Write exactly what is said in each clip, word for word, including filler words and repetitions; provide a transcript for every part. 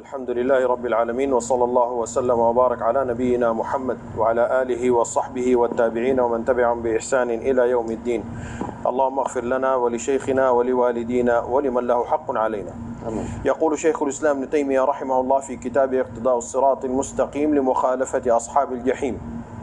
الحمد لله رب العالمين، وصلى الله وسلم وبارك على نبينا محمد وعلى آله وصحبه والتابعين ومن تبعهم بإحسان إلى يوم الدين. اللهم اغفر لنا ولشيخنا ولوالدينا ولمن له حق علينا. أمين. يقول شيخ الإسلام ابن تيمية رحمه الله في كتابه اقتضاء الصراط المستقيم لمخالفة أصحاب الجحيم: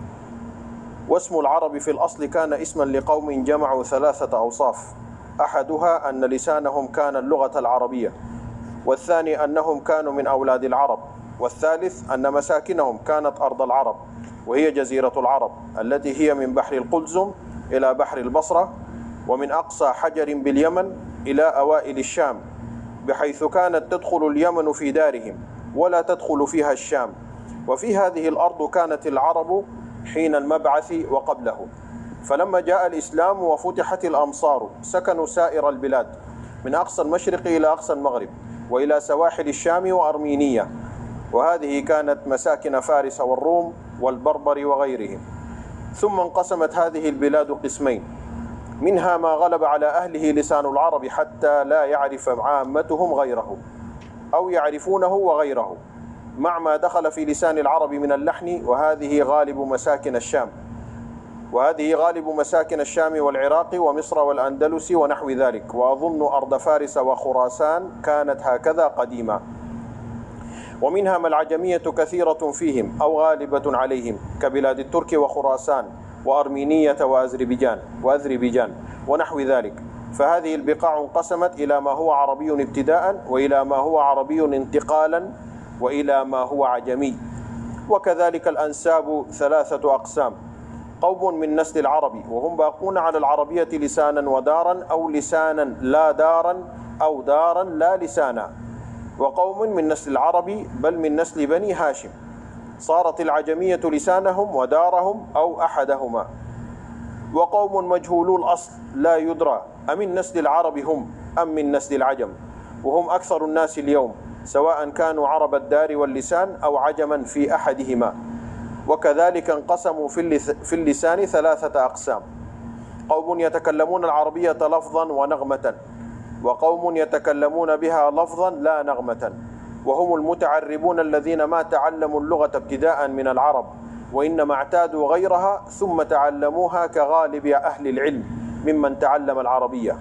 واسم العرب في الأصل كان اسما لقوم جمعوا ثلاثة أوصاف، أحدها أن لسانهم كان اللغة العربية، والثاني أنهم كانوا من أولاد العرب، والثالث أن مساكنهم كانت أرض العرب وهي جزيرة العرب التي هي من بحر القلزم إلى بحر البصرة، ومن أقصى حجر باليمن إلى أوائل الشام، بحيث كانت تدخل اليمن في دارهم ولا تدخل فيها الشام. وفي هذه الأرض كانت العرب حين المبعث وقبله، فلما جاء الإسلام وفتحت الأمصار سكنوا سائر البلاد من أقصى المشرق إلى أقصى المغرب وإلى سواحل الشام وأرمينية، وهذه كانت مساكن فارس والروم والبربر وغيرهم. ثم انقسمت هذه البلاد قسمين، منها ما غلب على أهله لسان العرب حتى لا يعرف عامتهم غيره أو يعرفونه وغيره، مع ما دخل في لسان العرب من اللحن، وهذه غالب مساكن الشام وهذه غالب مساكن الشام والعراق ومصر والأندلس ونحو ذلك، وأظن أرض فارس وخراسان كانت هكذا قديما. ومنها ما العجمية كثيرة فيهم أو غالبة عليهم كبلاد الترك وخراسان وأرمينية وأذربيجان وأذربيجان ونحو ذلك، فهذه البقاع انقسمت إلى ما هو عربي ابتداء، وإلى ما هو عربي انتقالا، وإلى ما هو عجمي. وكذلك الأنساب ثلاثة أقسام: قوم من نسل العرب وهم باقون على العربية لسانا ودارا، أو لسانا لا دارا، أو دارا لا لسانا، وقوم من نسل العرب بل من نسل بني هاشم صارت العجمية لسانهم ودارهم أو أحدهما، وقوم مجهولو الأصل لا يدرى أمن نسل العرب هم أم من نسل العجم، وهم أكثر الناس اليوم، سواء كانوا عرب الدار واللسان أو عجما في أحدهما. وكذلك انقسموا في اللسان ثلاثة أقسام: قوم يتكلمون العربية لفظا ونغمة، وقوم يتكلمون بها لفظا لا نغمة، وهم المتعربون الذين ما تعلموا اللغة ابتداء من العرب، وإنما اعتادوا غيرها ثم تعلموها كغالب أهل العلم ممن تعلم العربية.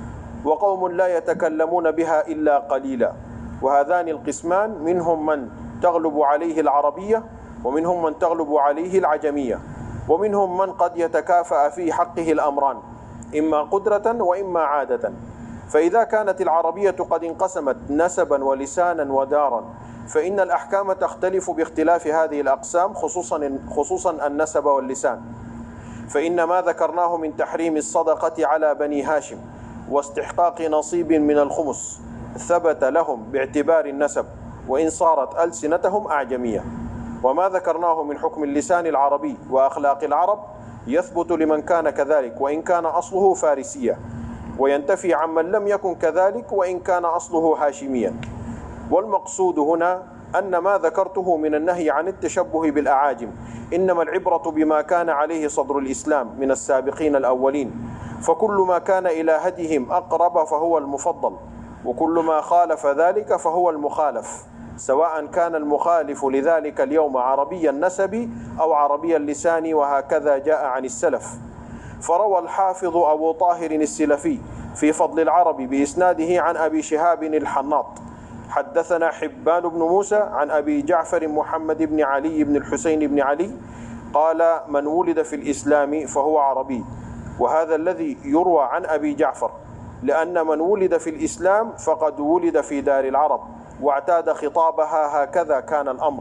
وقوم لا يتكلمون بها إلا قليلا، وهذان القسمان منهم من تغلب عليه العربية، ومنهم من تغلب عليه العجمية، ومنهم من قد يتكافأ في حقه الأمران، إما قدرة وإما عادة. فإذا كانت العربية قد انقسمت نسبا ولسانا ودارا، فإن الأحكام تختلف باختلاف هذه الأقسام، خصوصا خصوصا النسب واللسان. فإن ما ذكرناه من تحريم الصدقة على بني هاشم واستحقاق نصيب من الخمس ثبت لهم باعتبار النسب، وإن صارت ألسنتهم أعجمية. وما ذكرناه من حكم اللسان العربي وأخلاق العرب يثبت لمن كان كذلك وإن كان أصله فارسيا، وينتفي عمن لم يكن كذلك وإن كان أصله هاشميا. والمقصود هنا أن ما ذكرته من النهي عن التشبه بالأعاجم إنما العبرة بما كان عليه صدر الإسلام من السابقين الأولين، فكل ما كان إلى هديهم أقرب فهو المفضل، وكل ما خالف ذلك فهو المخالف، سواء كان المخالف لذلك اليوم عربي النسب أو عربي اللسان، وهكذا جاء عن السلف. فروى الحافظ أبو طاهر السلفي في فضل العرب بإسناده عن أبي شهاب الحناط: حدثنا حبان بن موسى عن أبي جعفر محمد بن علي بن الحسين بن علي قال: من ولد في الإسلام فهو عربي. وهذا الذي يروى عن أبي جعفر، لأن من ولد في الإسلام فقد ولد في دار العرب واعتاد خطابها، هكذا كان الأمر.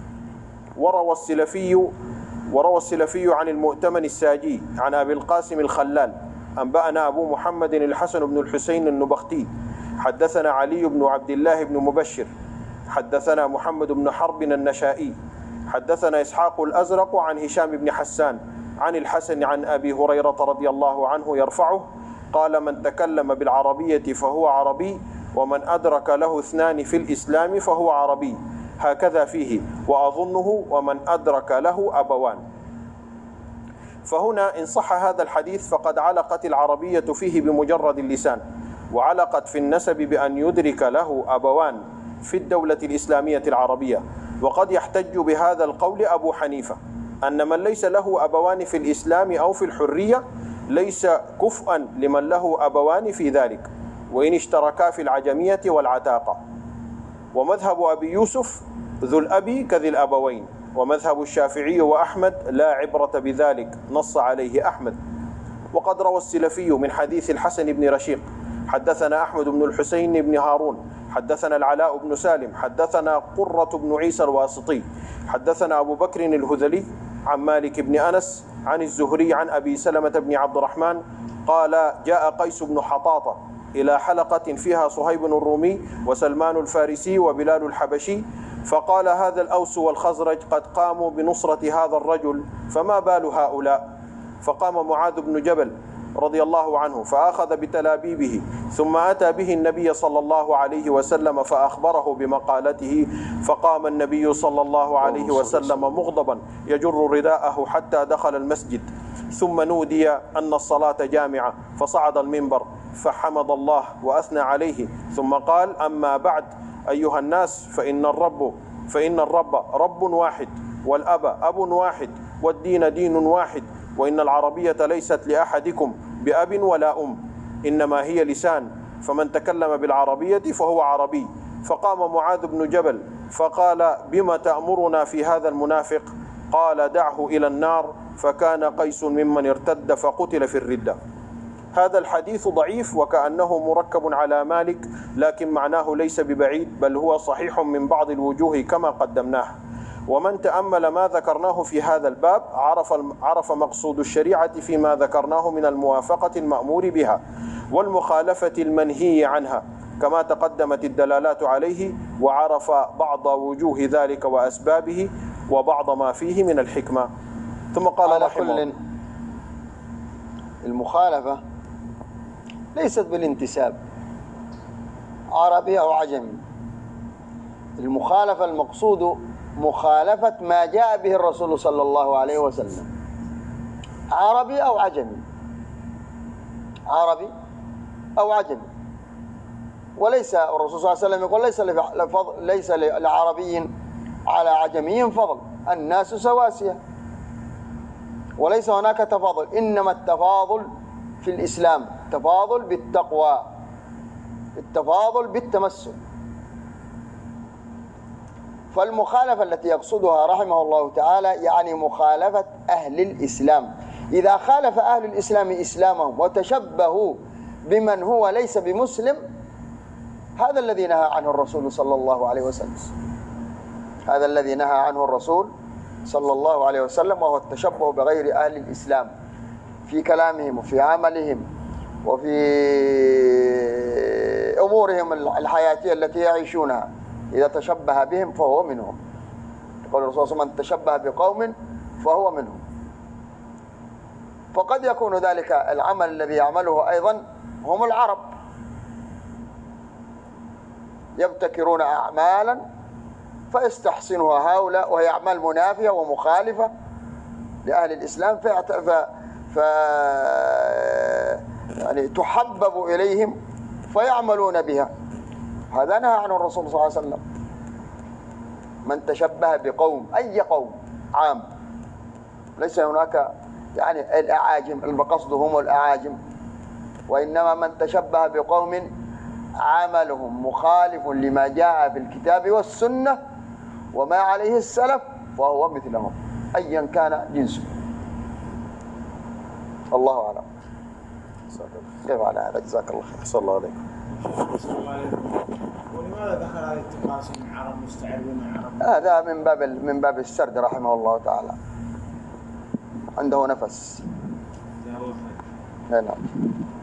وروى السلفي وروى السلفي عن المؤتمن الساجي عن أبي القاسم الخلال: أنبأنا أبو محمد الحسن بن الحسين النبختي حدثنا علي بن عبد الله بن مبشر حدثنا محمد بن حرب النشائي حدثنا إسحاق الأزرق عن هشام بن حسان عن الحسن عن أبي هريرة رضي الله عنه يرفعه قال: من تكلم بالعربية فهو عربي، ومن أدرك له اثنان في الإسلام فهو عربي، هكذا فيه، وأظنه ومن أدرك له أبوان. فهنا إن صح هذا الحديث فقد علقت العربية فيه بمجرد اللسان، وعلقت في النسب بأن يدرك له أبوان في الدولة الإسلامية العربية. وقد يحتج بهذا القول أبو حنيفة أن من ليس له أبوان في الإسلام أو في الحرية ليس كفءا لمن له أبوان في ذلك وإن اشتركا في العجمية والعتاقة. ومذهب أبي يوسف ذو الأب كذي الأبوين. ومذهب الشافعي وأحمد لا عبرة بذلك، نص عليه أحمد. وقد روى السلفي من حديث الحسن بن رشيق حدثنا أحمد بن الحسين بن هارون حدثنا العلاء بن سالم حدثنا قرة بن عيسى الواسطي حدثنا أبو بكر الهذلي عن مالك بن أنس عن الزهري عن أبي سلمة بن عبد الرحمن قال جاء قيس بن حطاطة إلى حلقة فيها صهيب الرومي وسلمان الفارسي وبلال الحبشي، فقال هذا الأوس والخزرج قد قاموا بنصرة هذا الرجل، فما بال هؤلاء؟ فقام معاذ بن جبل رضي الله عنه فأخذ بتلابيبه، ثم أتى به النبي صلى الله عليه وسلم فأخبره بمقالته، فقام النبي صلى الله عليه وسلم مغضبا يجر رداءه حتى دخل المسجد، ثم نودي أن الصلاة جامعة، فصعد المنبر فحمد الله وأثنى عليه، ثم قال أما بعد أيها الناس فإن الرب فإن الرب رب واحد، والأب أب واحد، والدين دين واحد، وإن العربية ليست لأحدكم بأب ولا أم، إنما هي لسان، فمن تكلم بالعربية فهو عربي. فقام معاذ بن جبل فقال بما تأمرنا في هذا المنافق؟ قال دعه إلى النار، فكان قيس ممن ارتد فقتل في الردة. هذا الحديث ضعيف وكأنه مركب على مالك، لكن معناه ليس ببعيد، بل هو صحيح من بعض الوجوه كما قدمناه. ومن تأمل ما ذكرناه في هذا الباب عرف عرف مقصود الشريعة فيما ذكرناه من الموافقة المأمور بها والمخالفة المنهي عنها كما تقدمت الدلالات عليه، وعرف بعض وجوه ذلك وأسبابه وبعض ما فيه من الحكمة. ثم قال رحمه الله: المخالفة ليست بالانتساب عربي أو عجمي، المخالفة المقصود مخالفة ما جاء به الرسول صلى الله عليه وسلم، عربي أو عجمي، عربي أو عجمي. وليس الرسول صلى الله عليه وسلم يقول ليس لفضل ليس لعربي على عجمي فضل، الناس سواسية، وليس هناك تفاضل، إنما التفاضل في الإسلام تفاضل بالتقوى، التفاضل بالتمسك. فالمخالفة التي يقصدها رحمه الله تعالى يعني مخالفة أهل الإسلام. إذا خالف أهل الإسلام إسلامهم وتشبهوا بمن هو ليس بمسلم، هذا الذي نهى عنه الرسول صلى الله عليه وسلم، هذا الذي نهى عنه الرسول صلى الله عليه وسلم، وهو التشبه بغير أهل الإسلام في كلامهم وفي عملهم وفي أمورهم الحياتية التي يعيشونها. إذا تشبه بهم فهو منهم. يقول الرسول صلى الله عليه وسلم: من تشبه بقوم فهو منهم. فقد يكون ذلك العمل الذي يعمله أيضا هم العرب، يبتكرون أعمالا فيستحسنها هؤلاء وهي أعمال منافية ومخالفة لأهل الإسلام، ف... ف... يعني تحبب إليهم فيعملون بها. هذا نهى عنه الرسول صلى الله عليه وسلم: من تشبه بقوم، أي قوم عام، ليس هناك يعني الأعاجم، المقصد هم الأعاجم، وإنما من تشبه بقوم عملهم مخالف لما جاء في الكتاب والسنة وما عليه السلف فهو مثلهم أيا كان جنسه. الله أعلم. كيف على هذا؟ جزاك الله خير. صلى الله عليكم. ولماذا دخل هذه التقاسم عرب مستعربون عرب؟ هذا من باب من باب السرد رحمه الله تعالى، عنده نفس. جزاه الله خير. نعم.